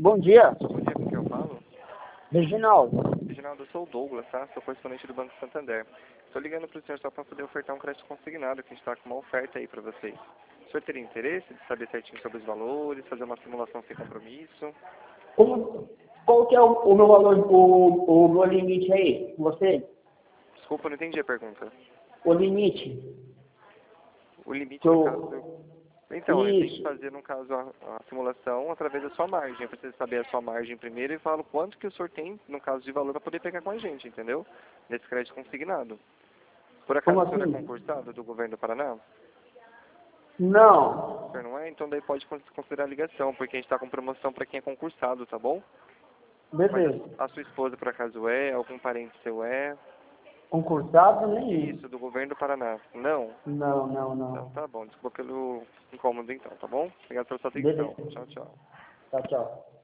Bom dia. Bom dia, com quem eu falo? Reginaldo. Reginaldo, eu sou o Douglas, tá? Sou correspondente do Banco Santander. Estou ligando para o senhor só para poder ofertar um crédito consignado, que a gente está com uma oferta aí para vocês. O senhor teria interesse de saber certinho sobre os valores, fazer uma simulação sem compromisso? Qual que é o meu valor, o meu limite aí? Você? Desculpa, eu não entendi a pergunta. O limite. O limite, Que no eu... caso... Então, eu tenho que Isso. fazer, no caso, a simulação através da sua margem. Eu preciso saber a sua margem primeiro e falo quanto que o senhor tem, no caso de valor, para poder pegar com a gente, entendeu? Nesse crédito consignado. Por Como acaso o senhor é assim? concursado do governo do Paraná? Não. O senhor não é? Então daí pode considerar a ligação, porque a gente está com promoção para quem é concursado, tá bom? Mas Beleza. a sua esposa, por acaso, é? Algum parente seu é? Concursado, nem isso. Isso, do governo do Paraná. Não? Não, não, Então não. tá bom. Desculpa pelo incômodo então, tá bom? Obrigado pela sua atenção. Beleza. Tchau, tchau. Tchau, tchau.